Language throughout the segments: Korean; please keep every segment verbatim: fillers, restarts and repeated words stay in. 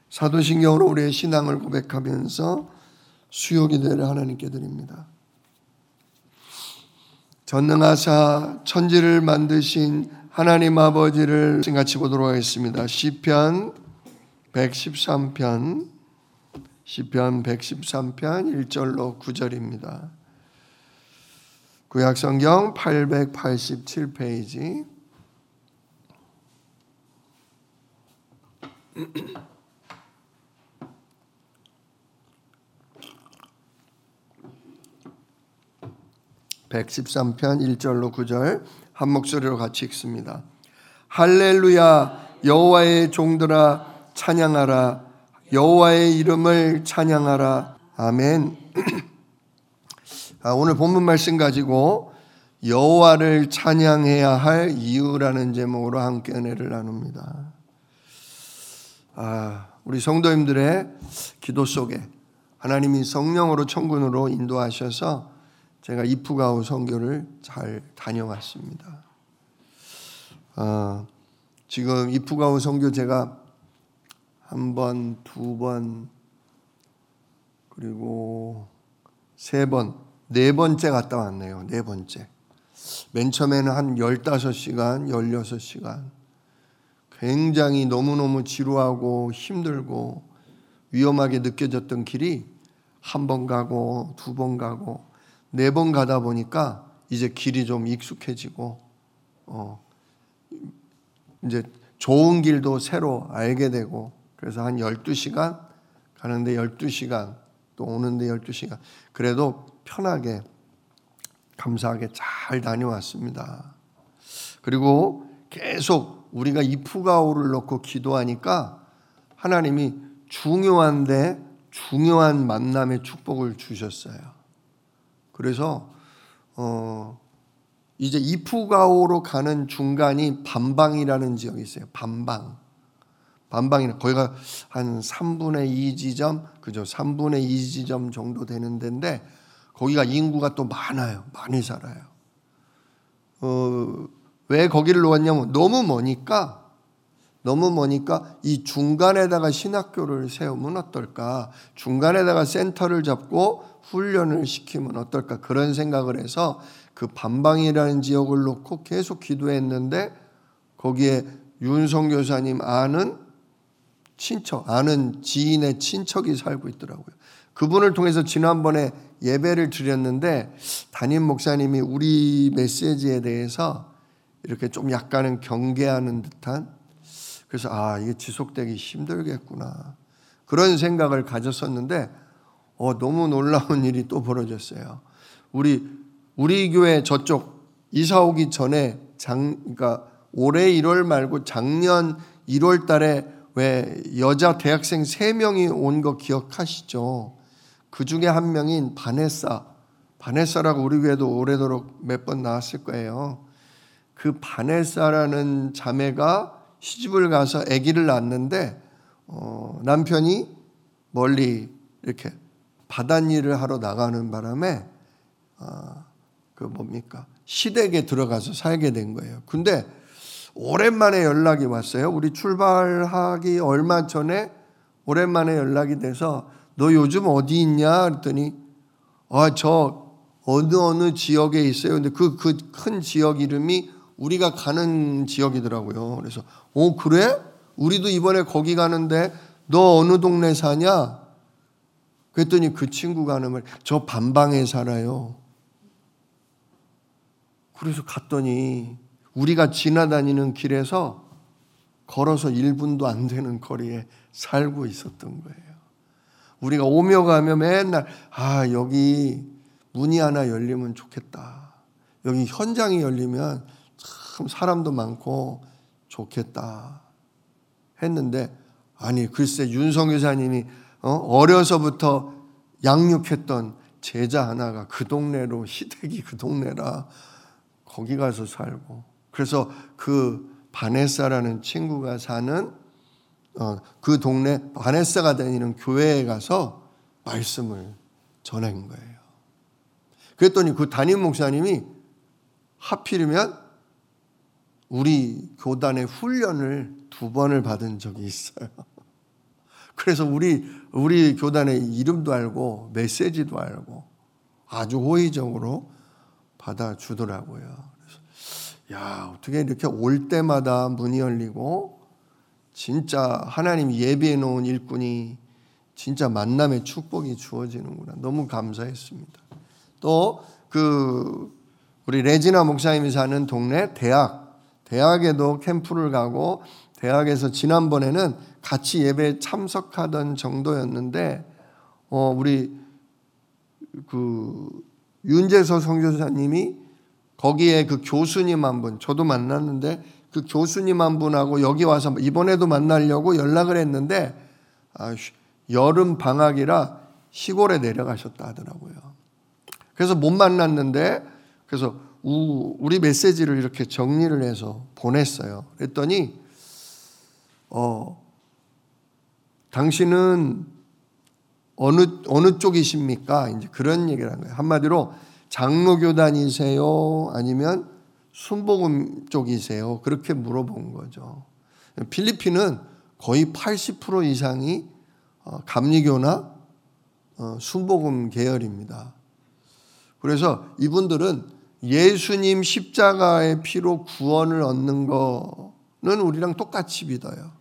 사도신경으로 우리의 신앙을 고백하면서 수욕이 되려 하나님께 드립니다. 전능하사 천지를 만드신 하나님 아버지를 같이 보도록 하겠습니다. 시편 백십삼 편 시편 백십삼 편 일 절로 구 절입니다. 구약성경 팔백팔십칠 페이지 백십삼 편 일 절로 구 절 한 목소리로 같이 읽습니다. 할렐루야, 여호와의 종들아 찬양하라, 여호와의 이름을 찬양하라. 아멘. 아, 오늘 본문 말씀 가지고 여호와를 찬양해야 할 이유라는 제목으로 함께 은혜를 나눕니다. 아, 우리 성도님들의 기도 속에 하나님이 성령으로 천군으로 인도하셔서 제가 이프가우 선교를 잘 다녀왔습니다. 어, 지금 이프가우 선교 제가 한 번, 두 번, 그리고 세 번, 네 번째 갔다 왔네요. 네 번째. 맨 처음에는 한 열다섯 시간, 열여섯 시간. 굉장히 너무너무 지루하고 힘들고 위험하게 느껴졌던 길이 한 번 가고 두 번 가고 네 번 가다 보니까 이제 길이 좀 익숙해지고 어 이제 좋은 길도 새로 알게 되고 그래서 한 열두 시간 가는데 열두 시간 또 오는데 열두 시간 그래도 편하게 감사하게 잘 다녀왔습니다. 그리고 계속 우리가 이프가우를 놓고 기도하니까 하나님이 중요한데 중요한 만남의 축복을 주셨어요. 그래서 어 이제 이프가우로 가는 중간이 반방이라는 지역이 있어요. 반방. 반방이나 거기가 한 삼분의 이 지점, 그죠? 삼분의 이 지점 정도 되는 데인데 거기가 인구가 또 많아요. 많이 살아요. 어, 왜 거기를 놓았냐면 너무 머니까 너무 머니까 이 중간에다가 신학교를 세우면 어떨까? 중간에다가 센터를 잡고 훈련을 시키면 어떨까? 그런 생각을 해서 그 반방이라는 지역을 놓고 계속 기도했는데 거기에 윤성 교사님 아는 친척, 아는 지인의 친척이 살고 있더라고요. 그분을 통해서 지난번에 예배를 드렸는데 담임 목사님이 우리 메시지에 대해서 이렇게 좀 약간은 경계하는 듯한 그래서 아 이게 지속되기 힘들겠구나 그런 생각을 가졌었는데 어, 너무 놀라운 일이 또 벌어졌어요. 우리 우리 교회 저쪽 이사 오기 전에 장 그러니까 올해 일월 말고 작년 일월 달에 왜 여자 대학생 세 명이 온 거 기억하시죠? 그 중에 한 명인 바네사 바네사라고 우리 교회도 오래도록 몇 번 나왔을 거예요. 그 바네사라는 자매가 시집을 가서 아기를 낳았는데 어, 남편이 멀리 이렇게 바닷일을 하러 나가는 바람에 어, 그 뭡니까 시댁에 들어가서 살게 된 거예요. 근데 오랜만에 연락이 왔어요. 우리 출발하기 얼마 전에 오랜만에 연락이 돼서 너 요즘 어디 있냐 그랬더니 아, 저 어느 어느 지역에 있어요. 근데 그 그 큰 지역 이름이 우리가 가는 지역이더라고요. 그래서 오 그래? 우리도 이번에 거기 가는데 너 어느 동네 사냐? 그랬더니 그 친구가 하는 말, 저 반방에 살아요. 그래서 갔더니 우리가 지나다니는 길에서 걸어서 일 분도 안 되는 거리에 살고 있었던 거예요. 우리가 오며 가며 맨날 아 여기 문이 하나 열리면 좋겠다. 여기 현장이 열리면 참 사람도 많고 좋겠다 했는데 아니 글쎄 윤성 교사님이 어? 어려서부터 양육했던 제자 하나가 그 동네로 시댁이 그 동네라 거기 가서 살고 그래서 그 바네사라는 친구가 사는 어, 그 동네 바네사가 다니는 교회에 가서 말씀을 전한 거예요. 그랬더니 그 담임 목사님이 하필이면 우리 교단의 훈련을 두 번을 받은 적이 있어요. 그래서 우리 우리 교단의 이름도 알고 메시지도 알고 아주 호의적으로 받아주더라고요. 그래서 야, 어떻게 이렇게 올 때마다 문이 열리고 진짜 하나님 예비해 놓은 일꾼이 진짜 만남의 축복이 주어지는구나. 너무 감사했습니다. 또 그 우리 레지나 목사님이 사는 동네 대학, 대학에도 캠프를 가고 대학에서 지난번에는 같이 예배에 참석하던 정도였는데 어 우리 그 윤재서 선교사님이 거기에 그 교수님 한 분, 저도 만났는데 그 교수님 한 분하고 여기 와서 이번에도 만나려고 연락을 했는데 아, 여름 방학이라 시골에 내려가셨다 하더라고요. 그래서 못 만났는데 그래서 우리 메시지를 이렇게 정리를 해서 보냈어요. 그랬더니 어, 당신은 어느 어느 쪽이십니까? 이제 그런 얘기를 한 거예요. 한마디로 장로교단이세요? 아니면 순복음 쪽이세요? 그렇게 물어본 거죠. 필리핀은 거의 팔십 퍼센트 이상이 감리교나 순복음 계열입니다. 그래서 이분들은 예수님 십자가의 피로 구원을 얻는 거는 우리랑 똑같이 믿어요.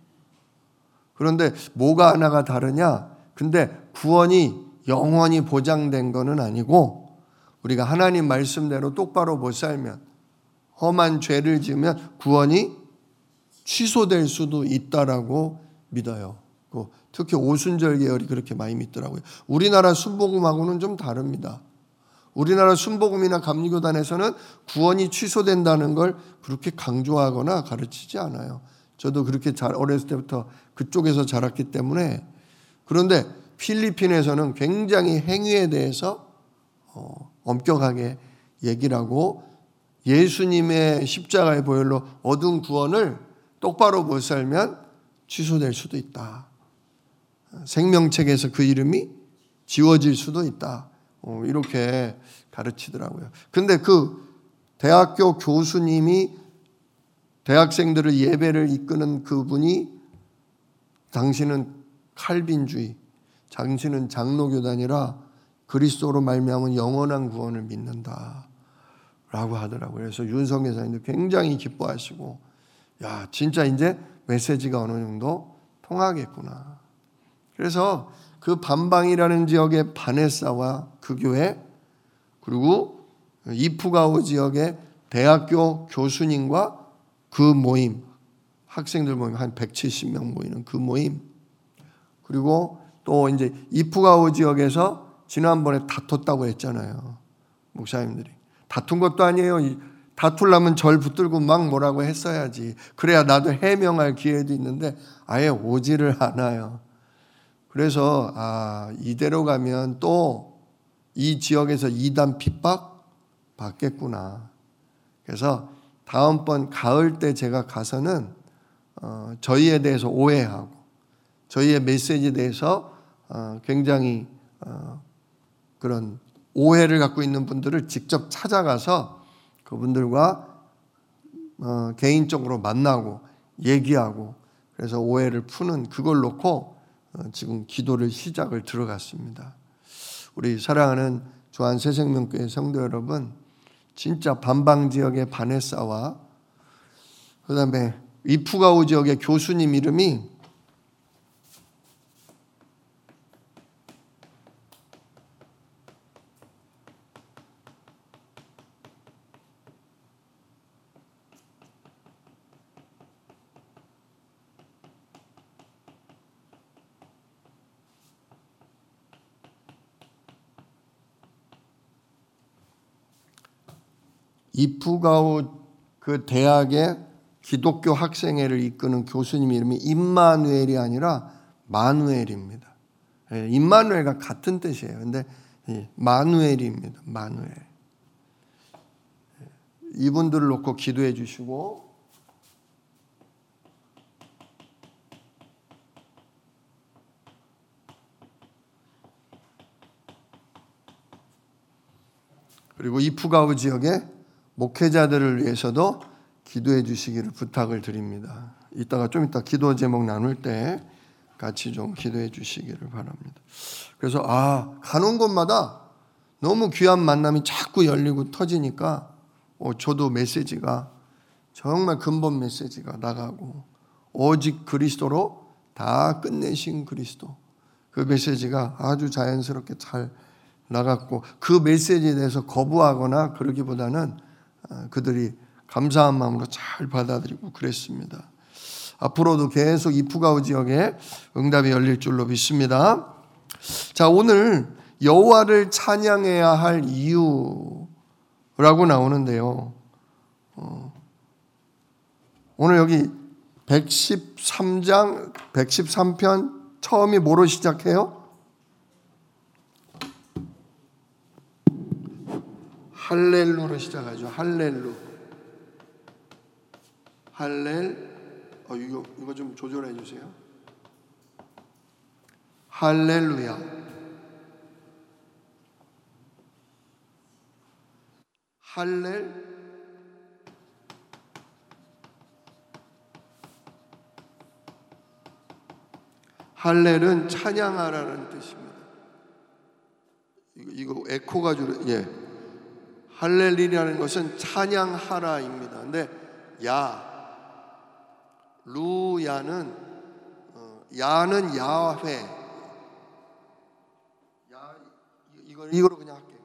그런데 뭐가 하나가 다르냐? 근데 구원이 영원히 보장된 거는 아니고 우리가 하나님 말씀대로 똑바로 못 살면 험한 죄를 지으면 구원이 취소될 수도 있다라고 믿어요. 특히 오순절 계열이 그렇게 많이 믿더라고요. 우리나라 순복음하고는 좀 다릅니다. 우리나라 순복음이나 감리교단에서는 구원이 취소된다는 걸 그렇게 강조하거나 가르치지 않아요. 저도 그렇게 잘 어렸을 때부터 그쪽에서 자랐기 때문에. 그런데 필리핀에서는 굉장히 행위에 대해서 어, 엄격하게 얘기를 하고 예수님의 십자가의 보혈로 얻은 구원을 똑바로 못 살면 취소될 수도 있다. 생명책에서 그 이름이 지워질 수도 있다. 어, 이렇게 가르치더라고요. 근데 그 대학교 교수님이 대학생들을 예배를 이끄는 그분이 당신은 칼빈주의, 당신은 장로교단이라 그리스도로 말미암은 영원한 구원을 믿는다 라고 하더라고요. 그래서 윤성 회장님도 굉장히 기뻐하시고 야 진짜 이제 메시지가 어느 정도 통하겠구나. 그래서 그 반방이라는 지역의 바네사와 그 교회 그리고 이프가오 지역의 대학교 교수님과 그 모임 학생들 모임 한 백칠십 명 모이는 그 모임 그리고 또 이제 이프가오 지역에서 지난번에 다퉜다고 했잖아요. 목사님들이 다툰 것도 아니에요. 다투려면 절 붙들고 막 뭐라고 했어야지. 그래야 나도 해명할 기회도 있는데 아예 오지를 않아요. 그래서 아 이대로 가면 또 이 지역에서 이단 핍박 받겠구나. 그래서 다음번 가을 때 제가 가서는 어, 저희에 대해서 오해하고 저희의 메시지에 대해서 어, 굉장히 어, 그런 오해를 갖고 있는 분들을 직접 찾아가서 그분들과 어, 개인적으로 만나고 얘기하고 그래서 오해를 푸는 그걸 놓고 어, 지금 기도를 시작을 들어갔습니다. 우리 사랑하는 주한 새생명교회 성도 여러분, 진짜 반방 지역의 바네사와 그 다음에 이프가오 지역의 교수님 이름이 이프가오 그 대학의 기독교 학생회를 이끄는 교수님 이름이 임마누엘이 아니라 마누엘입니다. 예, 임마누엘과 같은 뜻이에요. 근데 예, 마누엘입니다. 마누엘. 예, 이분들을 놓고 기도해 주시고 그리고 이프가오 지역의 목회자들을 위해서도 기도해 주시기를 부탁을 드립니다. 이따가 좀 이따 기도 제목 나눌 때 같이 좀 기도해 주시기를 바랍니다. 그래서 아 가는 곳마다 너무 귀한 만남이 자꾸 열리고 터지니까 어, 저도 메시지가 정말 근본 메시지가 나가고 오직 그리스도로 다 끝내신 그리스도 그 메시지가 아주 자연스럽게 잘 나갔고 그 메시지에 대해서 거부하거나 그러기보다는 그들이 감사한 마음으로 잘 받아들이고 그랬습니다. 앞으로도 계속 이 푸가오 지역에 응답이 열릴 줄로 믿습니다. 자, 오늘 여호와를 찬양해야 할 이유라고 나오는데요. 어, 오늘 여기 백십삼 장 백십삼 편 처음이 뭐로 시작해요? 할렐루로 시작하죠. 할렐루. 할렐. 어 이거 이거 좀 조절해 주세요. 할렐루야. 할렐. 할렐은 찬양하라는 뜻입니다. 이거, 이거 에코가 줄 예. 할렐이라는 것은 찬양하라입니다. 근데 야, 루야는 어, 야는 야훼. 야 이거 이거로 그냥 할게요.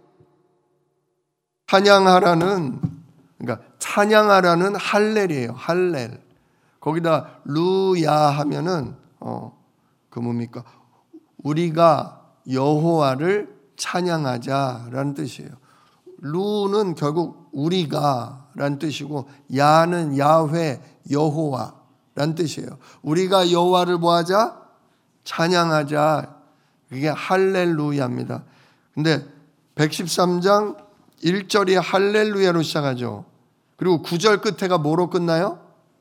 찬양하라는 그러니까 찬양하라는 할렐이에요. 할렐. 거기다 루야 하면은 어 그 뭡니까? 우리가 여호와를 찬양하자라는 뜻이에요. 루는 결국 우리가라는 뜻이고 야는 야훼 여호와라는 뜻이에요. 우리가 여호와를 뭐하자? 찬양하자. 그게 할렐루야입니다. 근데 백십삼 장 일 절이 할렐루야로 시작하죠. 그리고 구 절 끝에가 뭐로 끝나요?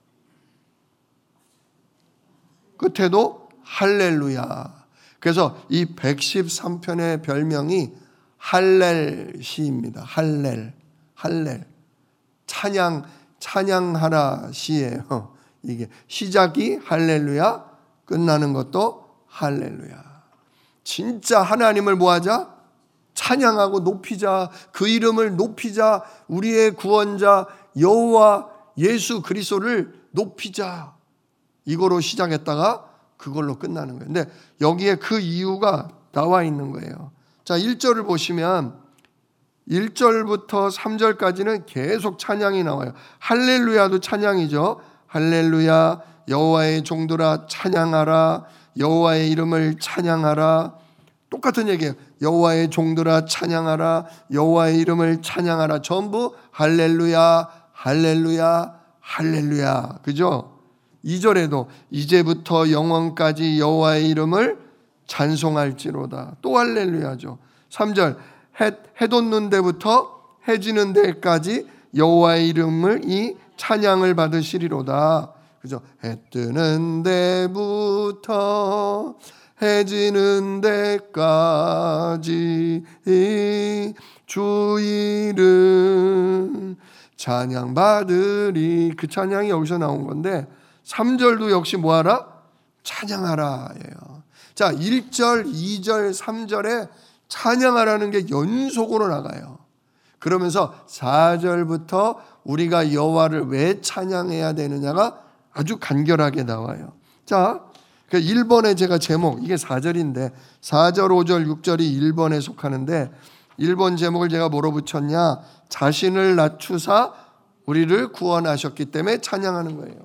끝에도 할렐루야. 그래서 이 백십삼 편의 별명이 할렐 시입니다. 할렐, 할렐. 찬양, 찬양하라 시예요. 이게 시작이 할렐루야, 끝나는 것도 할렐루야. 진짜 하나님을 뭐하자? 찬양하고 높이자. 그 이름을 높이자. 우리의 구원자 여호와 예수 그리스도를 높이자. 이거로 시작했다가 그걸로 끝나는 거예요. 근데 여기에 그 이유가 나와 있는 거예요. 자, 일 절을 보시면 일 절부터 삼 절까지는 계속 찬양이 나와요. 할렐루야도 찬양이죠. 할렐루야 여호와의 종들아 찬양하라. 여호와의 이름을 찬양하라. 똑같은 얘기예요. 여호와의 종들아 찬양하라. 여호와의 이름을 찬양하라. 전부 할렐루야 할렐루야 할렐루야. 그죠? 이 절에도 이제부터 영원까지 여호와의 이름을 찬송할지로다. 또 할렐루야죠. 삼 절 해, 해 돋는 데부터 해 지는 데까지 여호와의 이름을 이 찬양을 받으시리로다. 그죠? 해 뜨는 데부터 해 지는 데까지 주 이름 찬양 받으리. 그 찬양이 여기서 나온 건데 삼 절도 역시 뭐하라? 찬양하라예요. 자, 일 절, 이 절, 삼 절에 찬양하라는 게 연속으로 나가요. 그러면서 사 절부터 우리가 여호와를 왜 찬양해야 되느냐가 아주 간결하게 나와요. 자, 일 번에 제가 제목, 이게 사 절인데 사 절, 오 절, 육 절이 일 번에 속하는데 일 번 제목을 제가 뭐로 붙였냐? 자신을 낮추사 우리를 구원하셨기 때문에 찬양하는 거예요.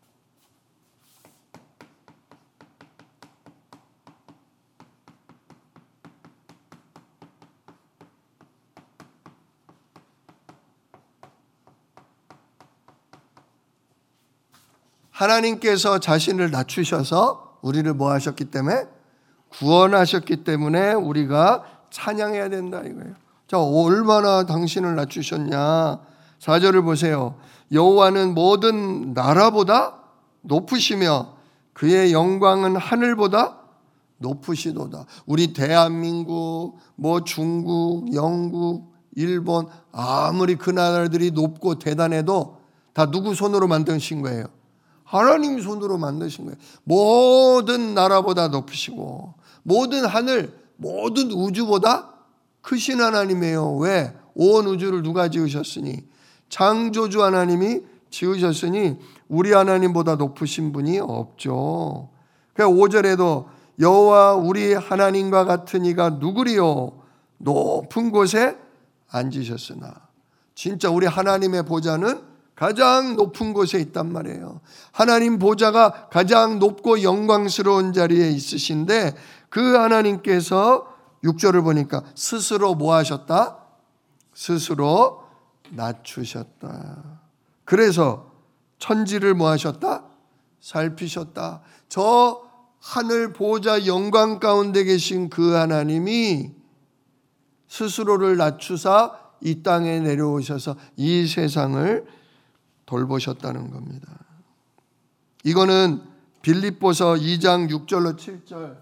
하나님께서 자신을 낮추셔서 우리를 뭐 하셨기 때문에? 구원하셨기 때문에 우리가 찬양해야 된다 이거예요. 자, 얼마나 당신을 낮추셨냐? 사 절을 보세요. 여호와는 모든 나라보다 높으시며 그의 영광은 하늘보다 높으시도다. 우리 대한민국, 뭐 중국, 영국, 일본 아무리 그 나라들이 높고 대단해도 다 누구 손으로 만드신 거예요? 하나님 손으로 만드신 거예요. 모든 나라보다 높으시고 모든 하늘, 모든 우주보다 크신 하나님이에요. 왜? 온 우주를 누가 지으셨으니? 창조주 하나님이 지으셨으니 우리 하나님보다 높으신 분이 없죠. 그러니까 오 절에도 여호와 우리 하나님과 같은 이가 누구리요? 높은 곳에 앉으셨으나. 진짜 우리 하나님의 보좌는 가장 높은 곳에 있단 말이에요. 하나님 보좌가 가장 높고 영광스러운 자리에 있으신데 그 하나님께서 육 절을 보니까 스스로 뭐 하셨다? 스스로 낮추셨다. 그래서 천지를 뭐 하셨다? 살피셨다. 저 하늘 보좌 영광 가운데 계신 그 하나님이 스스로를 낮추사 이 땅에 내려오셔서 이 세상을 돌보셨다는 겁니다. 이거는 빌립보서 이 장 육 절로 칠 절.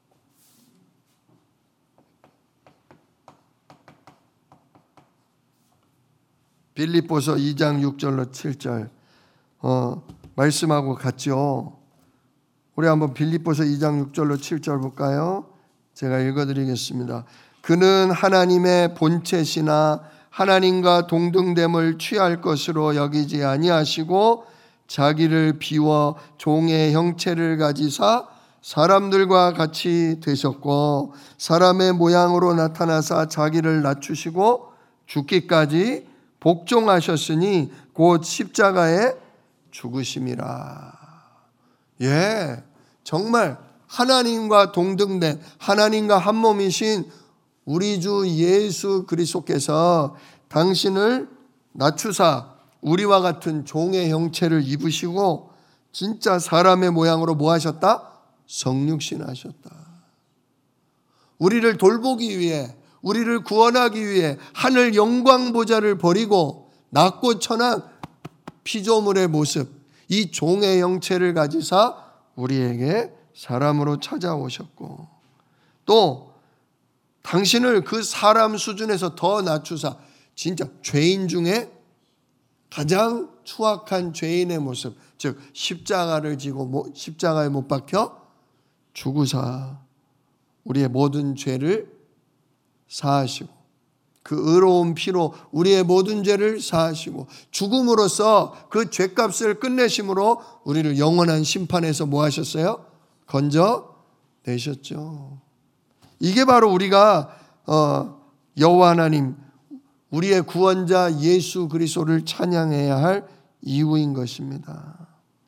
빌립보서 이 장 육 절로 칠 절 어, 말씀하고 같죠. 우리 한번 빌립보서 이 장 육 절로 칠 절 볼까요? 제가 읽어드리겠습니다. 그는 하나님의 본체시나 하나님과 동등됨을 취할 것으로 여기지 아니하시고 자기를 비워 종의 형체를 가지사 사람들과 같이 되셨고 사람의 모양으로 나타나사 자기를 낮추시고 죽기까지 복종하셨으니 곧 십자가에 죽으심이라. 예, 정말 하나님과 동등된 하나님과 한 몸이신 우리 주 예수 그리스도께서 당신을 낮추사 우리와 같은 종의 형체를 입으시고 진짜 사람의 모양으로 뭐 하셨다? 성육신하셨다. 우리를 돌보기 위해, 우리를 구원하기 위해 하늘 영광 보좌를 버리고 낮고 천한 피조물의 모습, 이 종의 형체를 가지사 우리에게 사람으로 찾아오셨고 또 당신을 그 사람 수준에서 더 낮추사 진짜 죄인 중에 가장 추악한 죄인의 모습, 즉 십자가를 지고 십자가에 못 박혀 죽으사 우리의 모든 죄를 사하시고 그 의로운 피로 우리의 모든 죄를 사하시고 죽음으로써 그 죄값을 끝내심으로 우리를 영원한 심판에서 뭐 하셨어요? 건져 내셨죠. 이게 바로 우리가 어, 여호와 하나님 우리의 구원자 예수 그리스도를 찬양해야 할 이유인 것입니다.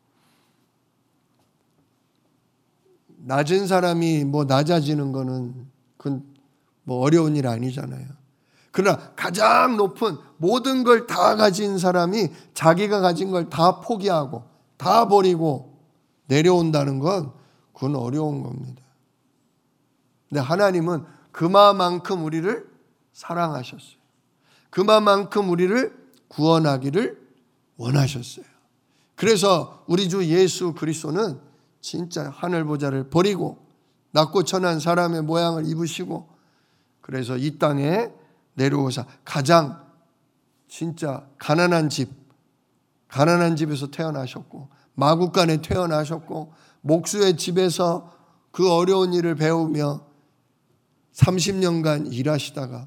낮은 사람이 뭐 낮아지는 거는 그건 뭐 어려운 일 아니잖아요. 그러나 가장 높은 모든 걸 다 가진 사람이 자기가 가진 걸 다 포기하고 다 버리고 내려온다는 건 그건 어려운 겁니다. 근데 하나님은 그만큼 우리를 사랑하셨어요. 그만큼 우리를 구원하기를 원하셨어요. 그래서 우리 주 예수 그리스도는 진짜 하늘 보좌를 버리고 낮고 천한 사람의 모양을 입으시고 그래서 이 땅에 내려오사 가장 진짜 가난한 집, 가난한 집에서 태어나셨고 마구간에 태어나셨고 목수의 집에서 그 어려운 일을 배우며 삼십 년간 일하시다가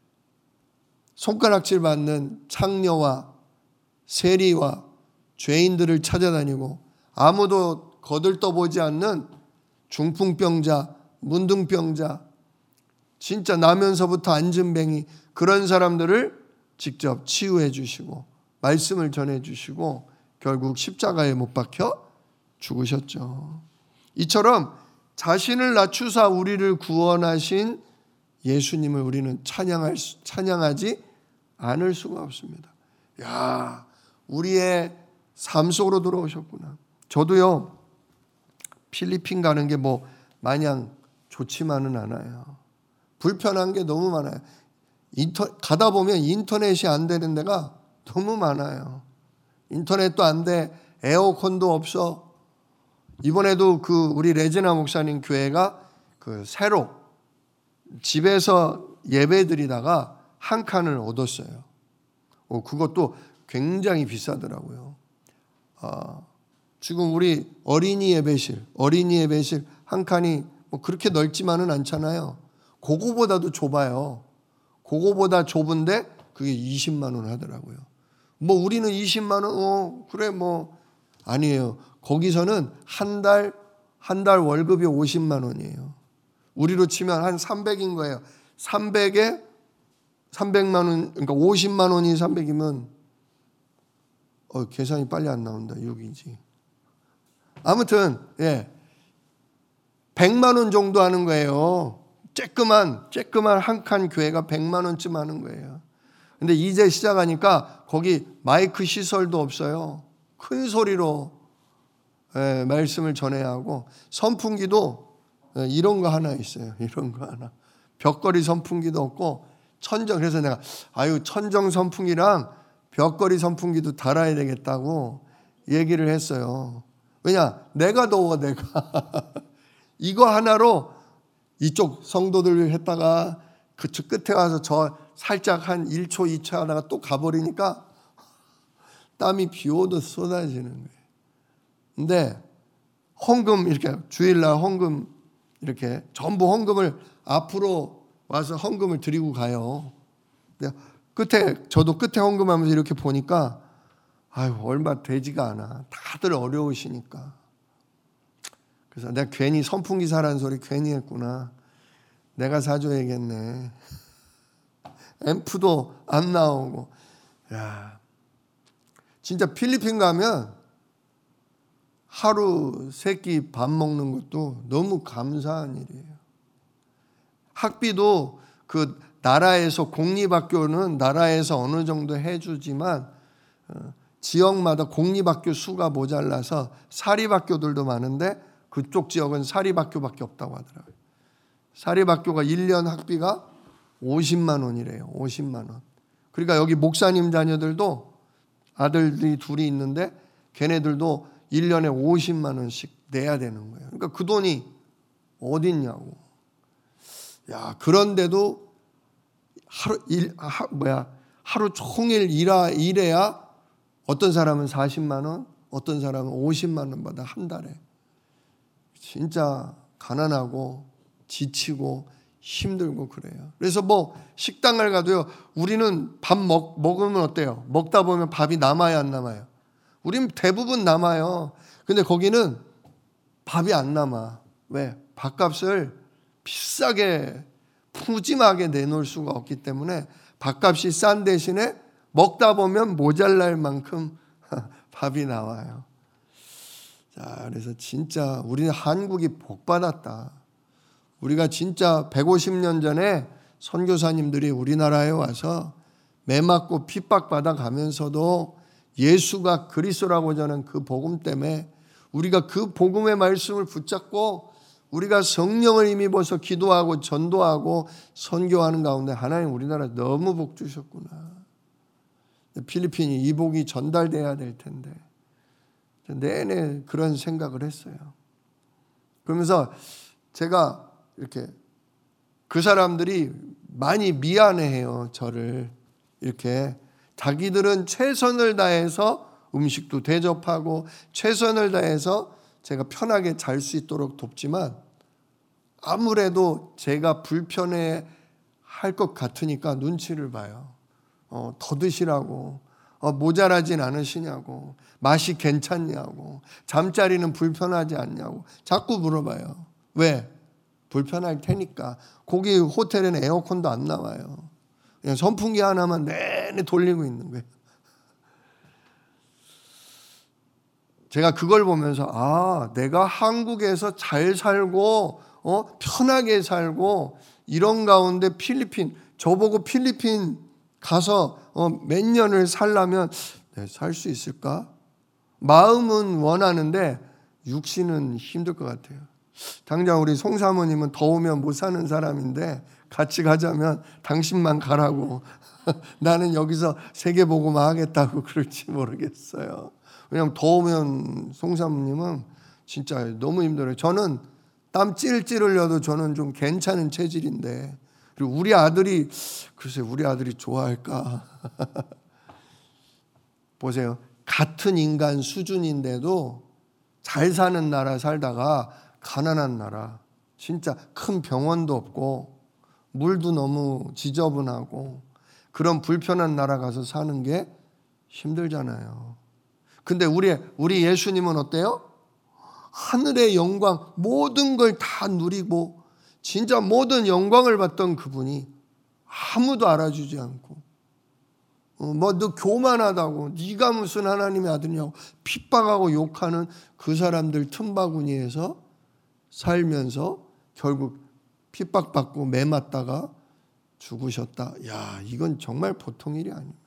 손가락질 받는 창녀와 세리와 죄인들을 찾아다니고 아무도 거들떠보지 않는 중풍병자, 문둥병자, 진짜 나면서부터 앉은뱅이 그런 사람들을 직접 치유해 주시고 말씀을 전해 주시고 결국 십자가에 못 박혀 죽으셨죠. 이처럼 자신을 낮추사 우리를 구원하신 예수님을 우리는 찬양할 수, 찬양하지 않을 수가 없습니다. 야, 우리의 삶 속으로 들어오셨구나. 저도요, 필리핀 가는 게 뭐 마냥 좋지만은 않아요. 불편한 게 너무 많아요. 인터, 가다 보면 인터넷이 안 되는 데가 너무 많아요. 인터넷도 안 돼, 에어컨도 없어. 이번에도 그 우리 레지나 목사님 교회가 그 새로 집에서 예배 드리다가 한 칸을 얻었어요. 어, 그것도 굉장히 비싸더라고요. 어, 지금 우리 어린이 예배실, 어린이 예배실 한 칸이 뭐 그렇게 넓지만은 않잖아요. 그거보다도 좁아요. 그거보다 좁은데 그게 이십만 원 하더라고요. 뭐 우리는 이십만 원, 어, 그래 뭐 아니에요. 거기서는 한 달, 한 달 월급이 오십만 원이에요. 우리로 치면 한 삼백인 거예요. 삼백에 삼백만 원, 그러니까 오십만 원이 삼백이면 어, 계산이 빨리 안 나온다. 육이지. 아무튼 예, 백만 원 정도 하는 거예요. 쬐끄만 쬐끄만 한 칸 교회가 백만 원쯤 하는 거예요. 근데 이제 시작하니까 거기 마이크 시설도 없어요. 큰 소리로 예, 말씀을 전해야 하고, 선풍기도 예, 이런 거 하나 있어요. 이런 거 하나. 벽걸이 선풍기도 없고 천정. 그래서 내가 아유 천정 선풍기랑 벽걸이 선풍기도 달아야 되겠다고 얘기를 했어요. 왜냐? 내가 더워 내가. 이거 하나로 이쪽 성도들 했다가 그쪽 끝에 와서 저 살짝 한 일 초, 이 초 하다가 또 가버리니까 땀이 비 오듯 쏟아지는 거예요. 근데 헌금 이렇게 주일날 헌금 이렇게 전부 헌금을 앞으로 와서 헌금을 드리고 가요. 근데 끝에 저도 끝에 헌금하면서 이렇게 보니까 아유 얼마 되지가 않아. 다들 어려우시니까. 그래서 내가 괜히 선풍기 사라는 소리 괜히 했구나. 내가 사줘야겠네. 앰프도 안 나오고. 야, 진짜 필리핀 가면 하루 세 끼 밥 먹는 것도 너무 감사한 일이에요. 학비도 그 나라에서 공립학교는 나라에서 어느 정도 해주지만 지역마다 공립학교 수가 모자라서 사립학교들도 많은데 그쪽 지역은 사립학교밖에 없다고 하더라고요. 사립학교가 일 년 학비가 오십만 원이래요. 오십만 원. 그러니까 여기 목사님 자녀들도 아들들이 둘이 있는데 걔네들도 일 년에 오십만 원씩 내야 되는 거예요. 그러니까 그 돈이 어딨냐고. 야, 그런데도 하루 일 하, 뭐야 하루 종일 일하, 일해야 어떤 사람은 사십만 원, 어떤 사람은 오십만 원 받아 한 달에. 진짜 가난하고 지치고 힘들고 그래요. 그래서 뭐 식당을 가도요. 우리는 밥 먹, 먹으면 어때요? 먹다 보면 밥이 남아요, 안 남아요? 우리는 대부분 남아요. 근데 거기는 밥이 안 남아. 왜? 밥값을 비싸게 푸짐하게 내놓을 수가 없기 때문에 밥값이 싼 대신에 먹다 보면 모자랄 만큼 밥이 나와요. 자, 그래서 진짜 우리는 한국이 복받았다. 우리가 진짜 백오십 년 전에 선교사님들이 우리나라에 와서 매 맞고 핍박받아 가면서도 예수가 그리스도라고 저는 그 복음 때문에 우리가 그 복음의 말씀을 붙잡고 우리가 성령을 힘입어서 기도하고 전도하고 선교하는 가운데 하나님 우리나라 너무 복 주셨구나. 필리핀이 이 복이 전달돼야 될 텐데 내내 그런 생각을 했어요. 그러면서 제가 이렇게 그 사람들이 많이 미안해해요. 저를 이렇게 자기들은 최선을 다해서 음식도 대접하고 최선을 다해서 제가 편하게 잘 수 있도록 돕지만 아무래도 제가 불편해 할 것 같으니까 눈치를 봐요. 어, 더 드시라고. 어, 모자라진 않으시냐고. 맛이 괜찮냐고. 잠자리는 불편하지 않냐고. 자꾸 물어봐요. 왜? 불편할 테니까. 거기 호텔에는 에어컨도 안 나와요. 그냥 선풍기 하나만 내내 돌리고 있는 거예요. 제가 그걸 보면서 아, 내가 한국에서 잘 살고 어, 편하게 살고 이런 가운데 필리핀 저보고 필리핀 가서 어, 몇 년을 살려면 네, 살 수 있을까? 마음은 원하는데 육신은 힘들 것 같아요. 당장 우리 송사모님은 더우면 못 사는 사람인데 같이 가자면 당신만 가라고 나는 여기서 세계복음화 하겠다고 그럴지 모르겠어요. 왜냐하면 더우면 송사모님은 진짜 너무 힘들어요. 저는 땀 찔찔 흘려도 저는 좀 괜찮은 체질인데 그리고 우리 아들이 글쎄 우리 아들이 좋아할까? 보세요. 같은 인간 수준인데도 잘 사는 나라 살다가 가난한 나라, 진짜 큰 병원도 없고 물도 너무 지저분하고 그런 불편한 나라 가서 사는 게 힘들잖아요. 근데 우리 우리 예수님은 어때요? 하늘의 영광, 모든 걸 다 누리고 진짜 모든 영광을 받던 그분이 아무도 알아주지 않고 어, 뭐 너 교만하다고, 네가 무슨 하나님의 아들이냐고 핍박하고 욕하는 그 사람들 틈바구니에서 살면서 결국 핍박받고 매 맞다가 죽으셨다. 야, 이건 정말 보통 일이 아닙니다.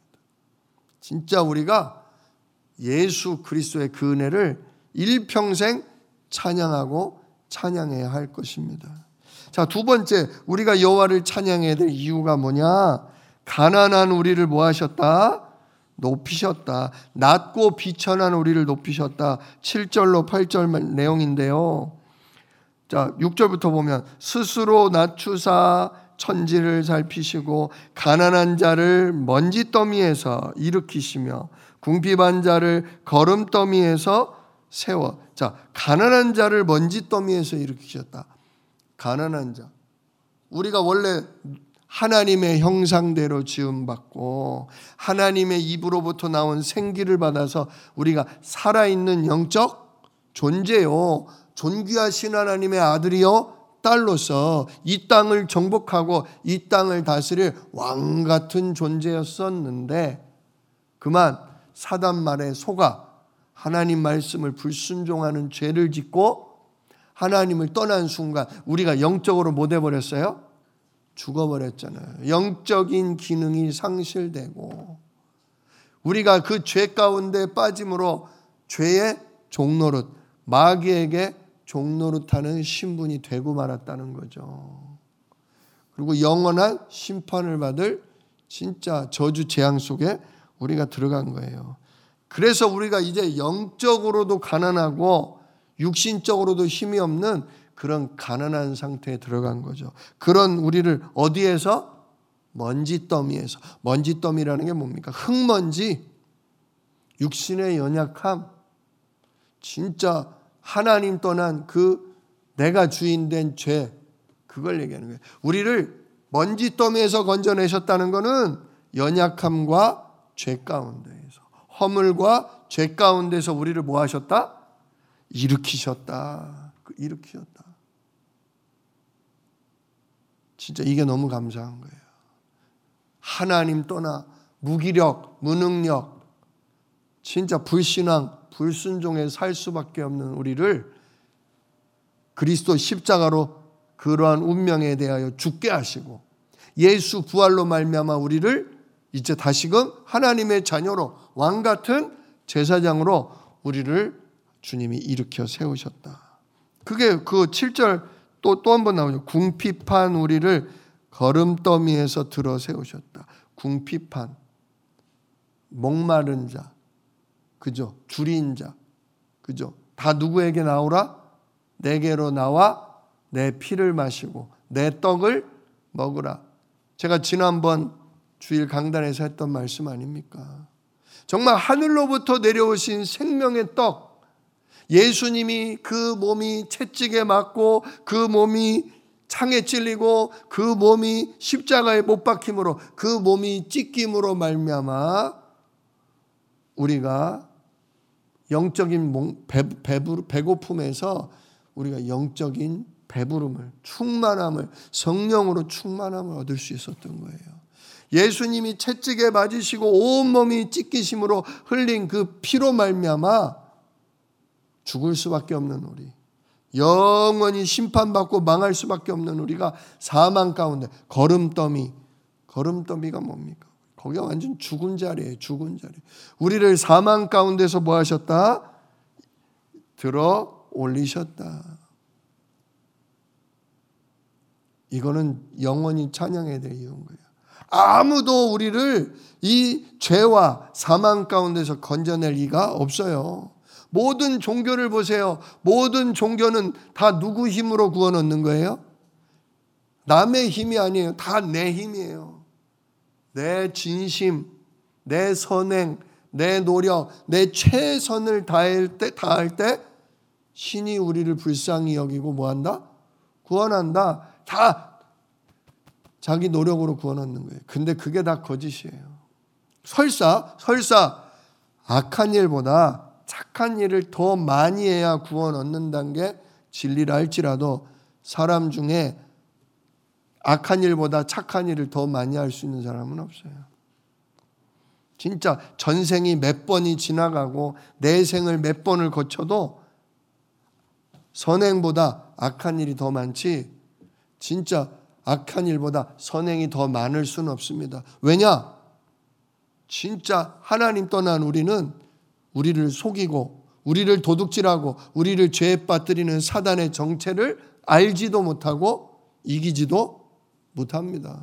진짜 우리가 예수 그리스도의 그 은혜를 일평생 찬양하고 찬양해야 할 것입니다. 자, 두 번째, 우리가 여호와를 찬양해야 될 이유가 뭐냐? 가난한 우리를 뭐 하셨다? 높이셨다. 낮고 비천한 우리를 높이셨다. 칠 절로 팔 절 내용인데요. 자, 육 절부터 보면 스스로 낮추사 천지를 살피시고 가난한 자를 먼지더미에서 일으키시며 궁핍한 자를 거름더미에서 세워. 자, 가난한 자를 먼지더미에서 일으키셨다. 가난한 자. 우리가 원래 하나님의 형상대로 지음받고 하나님의 입으로부터 나온 생기를 받아서 우리가 살아있는 영적 존재요, 존귀하신 하나님의 아들이요 딸로서 이 땅을 정복하고 이 땅을 다스릴 왕 같은 존재였었는데, 그만 사단 말에 속아 하나님 말씀을 불순종하는 죄를 짓고 하나님을 떠난 순간 우리가 영적으로 못 해버렸어요? 죽어버렸잖아요. 영적인 기능이 상실되고 우리가 그 죄 가운데 빠짐으로 죄의 종노릇, 마귀에게 종노릇하는 신분이 되고 말았다는 거죠. 그리고 영원한 심판을 받을 진짜 저주 재앙 속에 우리가 들어간 거예요. 그래서 우리가 이제 영적으로도 가난하고 육신적으로도 힘이 없는 그런 가난한 상태에 들어간 거죠. 그런 우리를 어디에서? 먼지더미에서. 먼지더미라는 게 뭡니까? 흙먼지, 육신의 연약함, 진짜 하나님 떠난 그 내가 주인된 죄, 그걸 얘기하는 거예요. 우리를 먼지더미에서 건져내셨다는 것은 연약함과 죄 가운데에서, 허물과 죄 가운데서 우리를 뭐 하셨다? 일으키셨다. 일으키셨다. 진짜 이게 너무 감사한 거예요. 하나님 떠나 무기력, 무능력, 진짜 불신앙, 불순종에 살 수밖에 없는 우리를 그리스도 십자가로 그러한 운명에 대하여 죽게 하시고 예수 부활로 말미암아 우리를 이제 다시금 하나님의 자녀로, 왕 같은 제사장으로 우리를 주님이 일으켜 세우셨다. 그게 그 칠 절 또 또 한 번 나오죠. 궁핍한 우리를 거름더미에서 들어 세우셨다. 궁핍한, 목마른 자, 그죠? 줄인 자, 그죠? 다 누구에게 나오라? 내게로 나와 내 피를 마시고 내 떡을 먹으라. 제가 지난번 주일 강단에서 했던 말씀 아닙니까? 정말 하늘로부터 내려오신 생명의 떡, 예수님이 그 몸이 채찍에 맞고 그 몸이 창에 찔리고 그 몸이 십자가에 못 박힘으로 그 몸이 찢김으로 말미암아 우리가 영적인 배고픔에서 우리가 영적인 배부름을, 충만함을, 성령으로 충만함을 얻을 수 있었던 거예요. 예수님이 채찍에 맞으시고 온몸이 찢기심으로 흘린 그 피로 말미암아 죽을 수밖에 없는 우리, 영원히 심판받고 망할 수밖에 없는 우리가 사망 가운데 거름더미, 거름더미가 뭡니까? 거기가 완전 죽은 자리예요. 죽은 자리. 우리를 사망 가운데서 뭐 하셨다? 들어 올리셨다. 이거는 영원히 찬양해야 될 이유인 거예요. 아무도 우리를 이 죄와 사망 가운데서 건져낼 리가 없어요. 모든 종교를 보세요. 모든 종교는 다 누구 힘으로 구워 넣는 거예요? 남의 힘이 아니에요. 다 내 힘이에요. 내 진심, 내 선행, 내 노력, 내 최선을 다할 때, 다할 때 신이 우리를 불쌍히 여기고 뭐한다? 구원한다. 다 자기 노력으로 구원 얻는 거예요. 근데 그게 다 거짓이에요. 설사 설사 악한 일보다 착한 일을 더 많이 해야 구원 얻는다는 게 진리라 할지라도 사람 중에 악한 일보다 착한 일을 더 많이 할 수 있는 사람은 없어요. 진짜 전생이 몇 번이 지나가고 내 생을 몇 번을 거쳐도 선행보다 악한 일이 더 많지 진짜 악한 일보다 선행이 더 많을 수는 없습니다. 왜냐? 진짜 하나님 떠난 우리는 우리를 속이고 우리를 도둑질하고 우리를 죄에 빠뜨리는 사단의 정체를 알지도 못하고 이기지도 못합니다.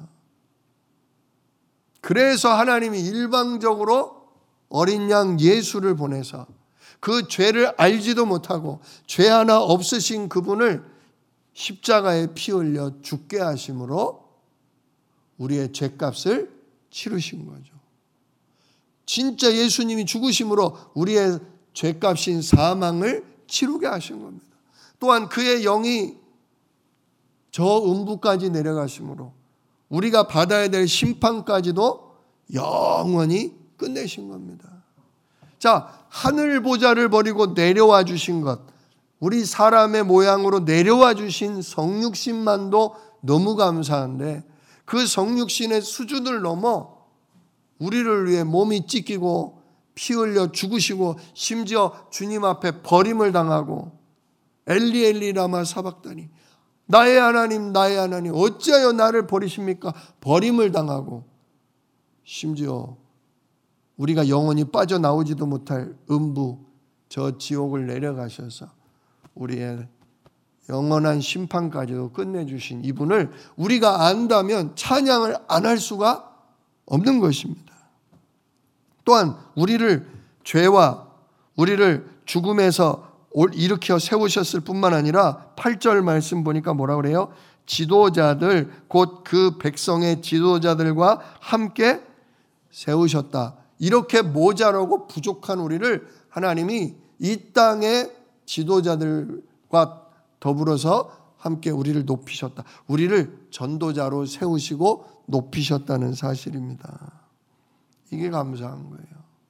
그래서 하나님이 일방적으로 어린 양 예수를 보내서 그 죄를 알지도 못하고 죄 하나 없으신 그분을 십자가에 피 흘려 죽게 하심으로 우리의 죄값을 치르신 거죠. 진짜 예수님이 죽으심으로 우리의 죄값인 사망을 치르게 하신 겁니다. 또한 그의 영이 저 음부까지 내려가심으로 우리가 받아야 될 심판까지도 영원히 끝내신 겁니다. 자, 하늘 보좌를 버리고 내려와 주신 것, 우리 사람의 모양으로 내려와 주신 성육신만도 너무 감사한데 그 성육신의 수준을 넘어 우리를 위해 몸이 찢기고 피 흘려 죽으시고 심지어 주님 앞에 버림을 당하고 엘리 엘리 라마 사박다니 나의 하나님 나의 하나님 어찌하여 나를 버리십니까? 버림을 당하고 심지어 우리가 영원히 빠져나오지도 못할 음부 저 지옥을 내려가셔서 우리의 영원한 심판까지도 끝내주신 이분을 우리가 안다면 찬양을 안 할 수가 없는 것입니다. 또한 우리를 죄와 우리를 죽음에서 일으켜 세우셨을 뿐만 아니라 팔 절 말씀 보니까 뭐라 그래요? 지도자들 곧 그 백성의 지도자들과 함께 세우셨다. 이렇게 모자라고 부족한 우리를 하나님이 이 땅의 지도자들과 더불어서 함께 우리를 높이셨다. 우리를 전도자로 세우시고 높이셨다는 사실입니다. 이게 감사한 거예요.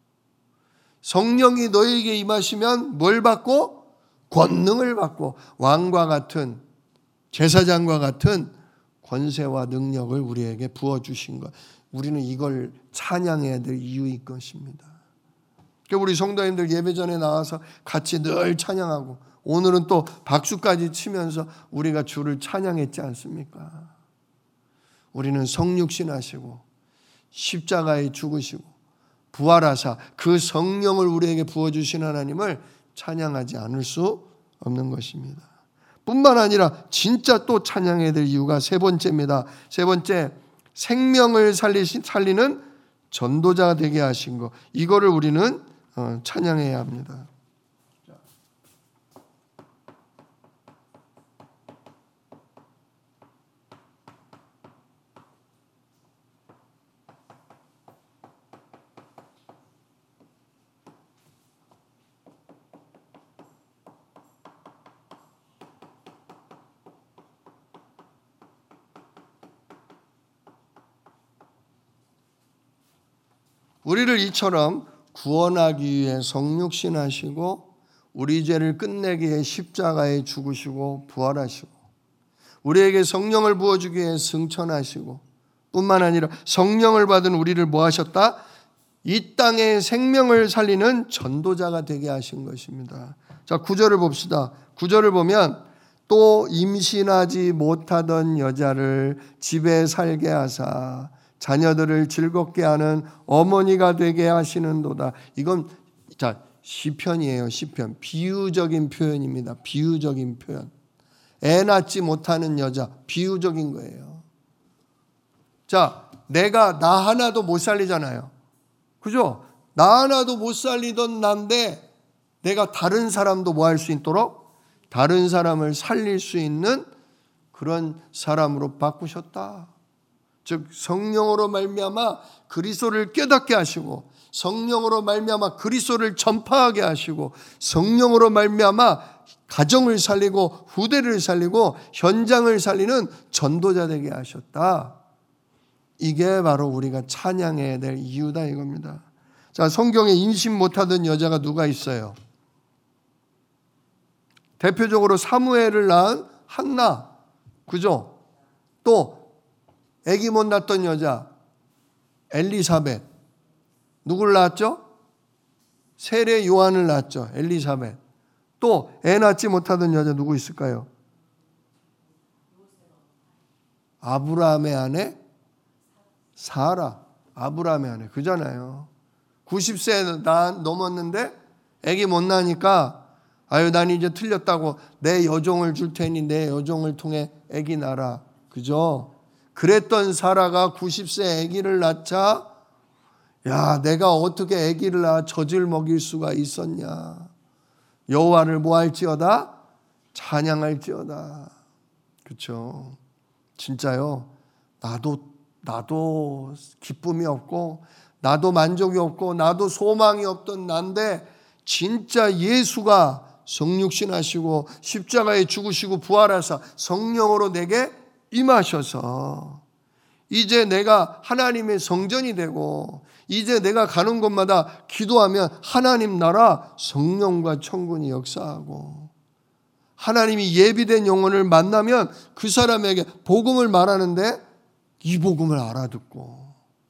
성령이 너에게 임하시면 뭘 받고? 권능을 받고 왕과 같은 제사장과 같은 권세와 능력을 우리에게 부어주신 것. 우리는 이걸 찬양해야 될 이유인 것입니다. 우리 성도님들 예배 전에 나와서 같이 늘 찬양하고 오늘은 또 박수까지 치면서 우리가 주를 찬양했지 않습니까? 우리는 성육신 하시고 십자가에 죽으시고 부활하사 그 성령을 우리에게 부어주신 하나님을 찬양하지 않을 수 없는 것입니다. 뿐만 아니라 진짜 또 찬양해야 될 이유가 세 번째입니다. 세 번째, 생명을 살리신, 살리는 전도자가 되게 하신 것. 이거를 우리는 찬양해야 합니다. 우리를 이처럼 구원하기 위해 성육신 하시고 우리 죄를 끝내기 위해 십자가에 죽으시고 부활하시고 우리에게 성령을 부어주기 위해 승천하시고 뿐만 아니라 성령을 받은 우리를 뭐 하셨다? 이 땅의 생명을 살리는 전도자가 되게 하신 것입니다. 자, 구 절을 봅시다. 구 절을 보면 또 임신하지 못하던 여자를 집에 살게 하사 자녀들을 즐겁게 하는 어머니가 되게 하시는도다. 이건 자 시편이에요. 시편. 비유적인 표현입니다. 비유적인 표현. 애 낳지 못하는 여자. 비유적인 거예요. 자, 내가 나 하나도 못 살리잖아요. 그죠? 나 하나도 못 살리던 난데 내가 다른 사람도 뭐 할 수 있도록 다른 사람을 살릴 수 있는 그런 사람으로 바꾸셨다. 즉 성령으로 말미암아 그리스도를 깨닫게 하시고, 성령으로 말미암아 그리스도를 전파하게 하시고, 성령으로 말미암아 가정을 살리고 후대를 살리고 현장을 살리는 전도자 되게 하셨다. 이게 바로 우리가 찬양해야 될 이유다 이겁니다. 자, 성경에 임신 못하던 여자가 누가 있어요? 대표적으로 사무엘을 낳은 한나, 그죠? 또 아기 못 낳았던 여자 엘리사벳, 누굴 낳았죠? 세례 요한을 낳았죠. 엘리사벳. 또 애 낳지 못하던 여자 누구 있을까요? 아브라함의 아내 사라. 아브라함의 아내 그잖아요. 구십 세 넘었는데 아기 못 낳으니까 아유 난 이제 틀렸다고 내 여종을 줄 테니 내 여종을 통해 아기 낳아라. 그죠? 그랬던 사라가 구십 세 아기를 낳자, 야 내가 어떻게 아기를 낳아 젖을 먹일 수가 있었냐. 여호와를 뭐 할지어다? 찬양할지어다. 그렇죠? 진짜요. 나도 나도 기쁨이 없고 나도 만족이 없고 나도 소망이 없던 난데 진짜 예수가 성육신 하시고 십자가에 죽으시고 부활하사 성령으로 내게 임하셔서 이제 내가 하나님의 성전이 되고 이제 내가 가는 곳마다 기도하면 하나님 나라 성령과 천군이 역사하고 하나님이 예비된 영혼을 만나면 그 사람에게 복음을 말하는데 이 복음을 알아듣고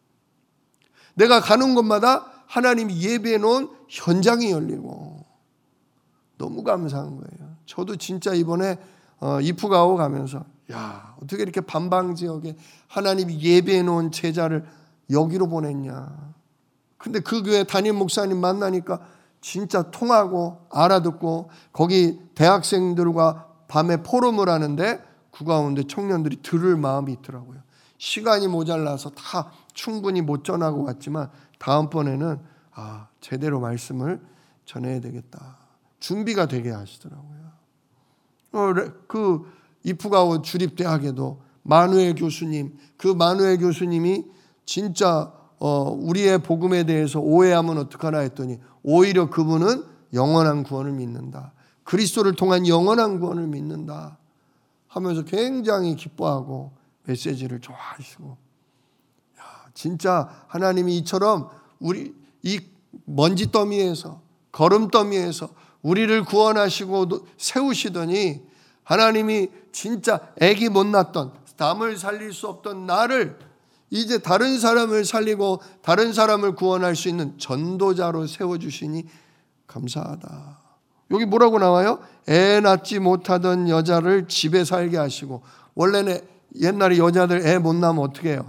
내가 가는 곳마다 하나님이 예비해 놓은 현장이 열리고 너무 감사한 거예요. 저도 진짜 이번에 이프가오 가면서 야 어떻게 이렇게 반방 지역에 하나님이 예비해 놓은 제자를 여기로 보냈냐. 근데 그 교회 담임 목사님 만나니까 진짜 통하고 알아듣고 거기 대학생들과 밤에 포럼을 하는데 그 가운데 청년들이 들을 마음이 있더라고요. 시간이 모자라서 다 충분히 못 전하고 왔지만 다음번에는 아 제대로 말씀을 전해야 되겠다. 준비가 되게 하시더라고요. 어, 그 이프가오 주립대학에도 마누엘 교수님, 그 마누엘 교수님이 진짜 어, 우리의 복음에 대해서 오해하면 어떡하나 했더니 오히려 그분은 영원한 구원을 믿는다. 그리스도를 통한 영원한 구원을 믿는다 하면서 굉장히 기뻐하고 메시지를 좋아하시고, 야, 진짜 하나님이 이처럼 우리 이 먼지 더미에서 거름 더미에서 우리를 구원하시고 세우시더니 하나님이 진짜 아기 못 낳았던 담을 살릴 수 없던 나를 이제 다른 사람을 살리고 다른 사람을 구원할 수 있는 전도자로 세워주시니 감사하다. 여기 뭐라고 나와요? 애 낳지 못하던 여자를 집에 살게 하시고, 원래는 옛날에 여자들 애 못 낳으면 어떻게 해요?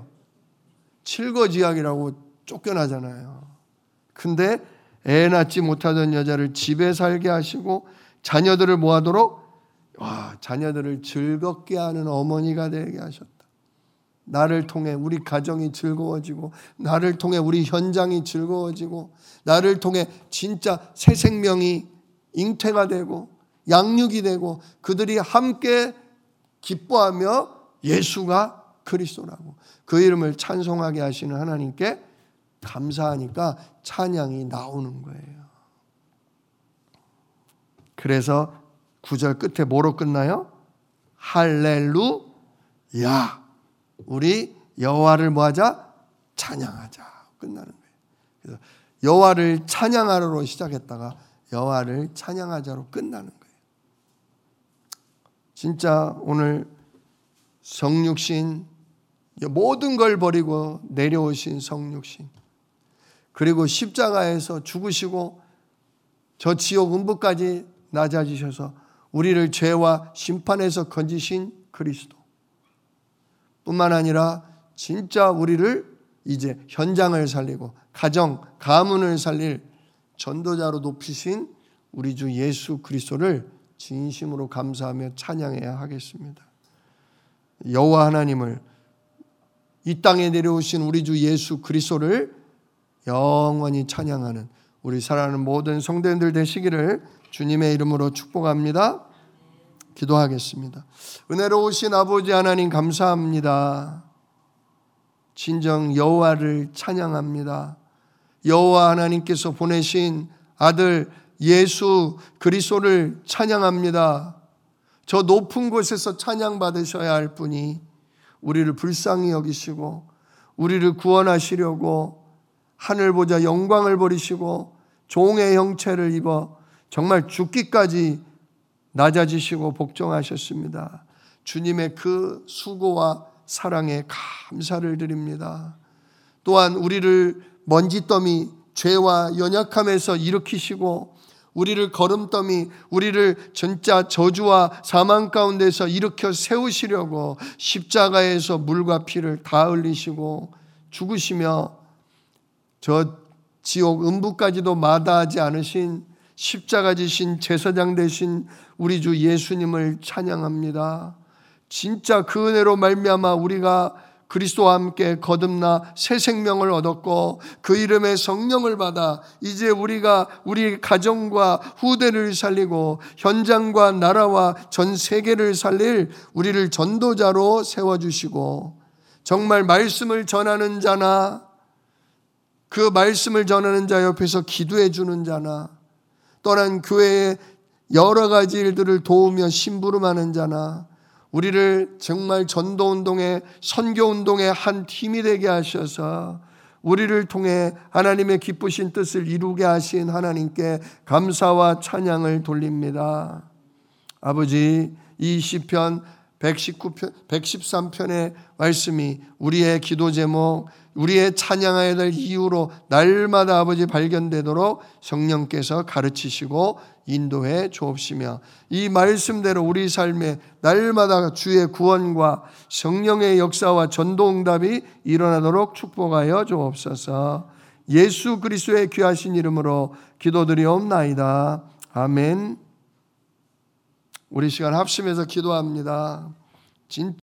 칠거지약이라고 쫓겨나잖아요. 근데 애 낳지 못하던 여자를 집에 살게 하시고 자녀들을 뭐 하도록? 와, 자녀들을 즐겁게 하는 어머니가 되게 하셨다. 나를 통해 우리 가정이 즐거워지고 나를 통해 우리 현장이 즐거워지고 나를 통해 진짜 새 생명이 잉태가 되고 양육이 되고 그들이 함께 기뻐하며 예수가 그리스도라고 그 이름을 찬송하게 하시는 하나님께 감사하니까 찬양이 나오는 거예요. 그래서 구절 끝에 뭐로 끝나요? 할렐루야. 우리 여호와를 뭐하자? 찬양하자. 끝나는 거예요. 그래서 여호와를 찬양하러로 시작했다가 여호와를 찬양하자로 끝나는 거예요. 진짜 오늘 성육신, 모든 걸 버리고 내려오신 성육신, 그리고 십자가에서 죽으시고 저 지옥 음부까지 낮아지셔서 우리를 죄와 심판에서 건지신 그리스도 뿐만 아니라 진짜 우리를 이제 현장을 살리고 가정, 가문을 살릴 전도자로 높이신 우리 주 예수 그리스도를 진심으로 감사하며 찬양해야 하겠습니다. 여호와 하나님을, 이 땅에 내려오신 우리 주 예수 그리스도를 영원히 찬양하는 우리 사랑하는 모든 성도님들 되시기를 주님의 이름으로 축복합니다. 기도하겠습니다. 은혜로우신 아버지 하나님 감사합니다. 진정 여호와를 찬양합니다. 여호와 하나님께서 보내신 아들 예수 그리스도를 찬양합니다. 저 높은 곳에서 찬양받으셔야 할 분이 우리를 불쌍히 여기시고 우리를 구원하시려고 하늘 보자 영광을 버리시고 종의 형체를 입어 정말 죽기까지 낮아지시고 복종하셨습니다. 주님의 그 수고와 사랑에 감사를 드립니다. 또한 우리를 먼지더미 죄와 연약함에서 일으키시고 우리를 거름더미 우리를 진짜 저주와 사망 가운데서 일으켜 세우시려고 십자가에서 물과 피를 다 흘리시고 죽으시며 저 지옥 음부까지도 마다하지 않으신 십자가 지신 제사장 되신 우리 주 예수님을 찬양합니다. 진짜 그 은혜로 말미암아 우리가 그리스도와 함께 거듭나 새 생명을 얻었고 그 이름의 성령을 받아 이제 우리가 우리 가정과 후대를 살리고 현장과 나라와 전 세계를 살릴 우리를 전도자로 세워주시고 정말 말씀을 전하는 자나 그 말씀을 전하는 자 옆에서 기도해 주는 자나 또한 교회의 여러 가지 일들을 도우며 심부름하는 자나 우리를 정말 전도운동의 선교운동의 한 팀이 되게 하셔서 우리를 통해 하나님의 기쁘신 뜻을 이루게 하신 하나님께 감사와 찬양을 돌립니다. 아버지, 이 시편 백십구 편, 백십삼 편의 말씀이 우리의 기도 제목, 우리의 찬양해야 될 이유로 날마다 아버지 발견되도록 성령께서 가르치시고 인도해 주옵시며 이 말씀대로 우리 삶에 날마다 주의 구원과 성령의 역사와 전도응답이 일어나도록 축복하여 주옵소서. 예수 그리스도의 귀하신 이름으로 기도드리옵나이다. 아멘. 우리 시간 합심해서 기도합니다. 진